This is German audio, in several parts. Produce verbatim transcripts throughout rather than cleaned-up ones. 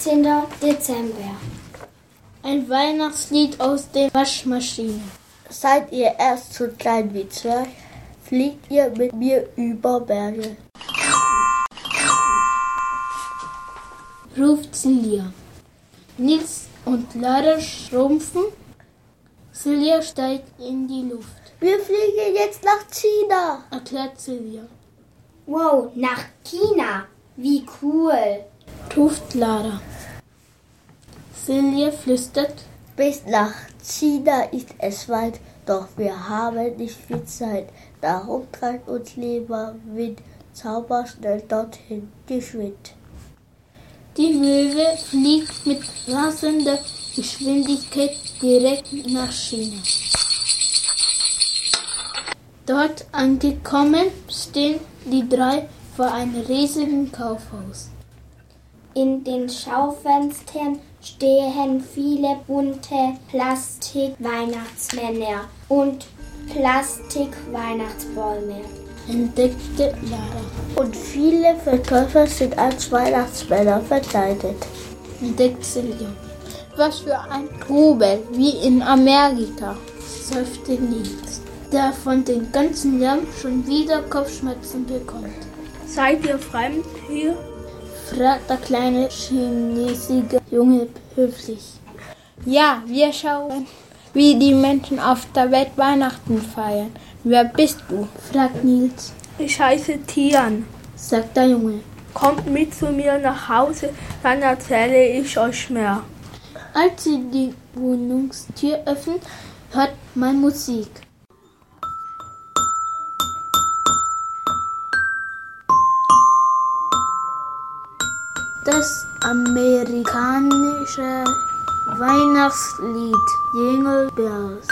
neunzehnten Dezember. Ein Weihnachtslied aus der Waschmaschine. Seid ihr erst so klein wie Zwerg, fliegt ihr mit mir über Berge. Ruft Silja. Nils und Lara schrumpfen. Silja steigt in die Luft. Wir fliegen jetzt nach China, erklärt Silja. Wow, nach China. Wie cool, ruft Lara. Silja flüstert. Bis nach China ist es weit, doch wir haben nicht viel Zeit. Darum treibt uns lieber Wind, zauberschnell dorthin, geschwind. Die Möwe fliegt mit rasender Geschwindigkeit direkt nach China. Dort angekommen stehen die drei vor einem riesigen Kaufhaus. In den Schaufenstern stehen viele bunte Plastik-Weihnachtsmänner und Plastik-Weihnachtsbäume, entdeckte Lara. Und viele Verkäufer sind als Weihnachtsmänner verkleidet, entdeckt Silja. Was für ein Trubel, wie in Amerika, seufzte Nils, der von dem ganzen Lärm schon wieder Kopfschmerzen bekommt. Seid ihr fremd hier? Fragt der kleine chinesische Junge höflich. Ja, wir schauen, wie die Menschen auf der Welt Weihnachten feiern. Wer bist du? Fragt Nils. Ich heiße Tian, sagt der Junge. Kommt mit zu mir nach Hause, dann erzähle ich euch mehr. Als sie die Wohnungstür öffnet, hört man Musik. Das amerikanische Weihnachtslied Jingle Bells.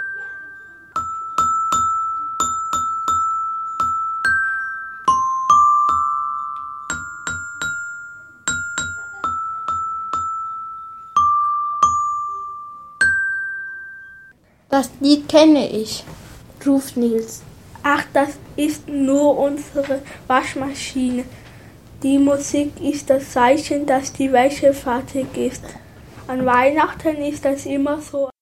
Das Lied kenne ich, ruft Nils. Ach, das ist nur unsere Waschmaschine. Die Musik ist das Zeichen, dass die Wäsche fertig ist. An Weihnachten ist das immer so.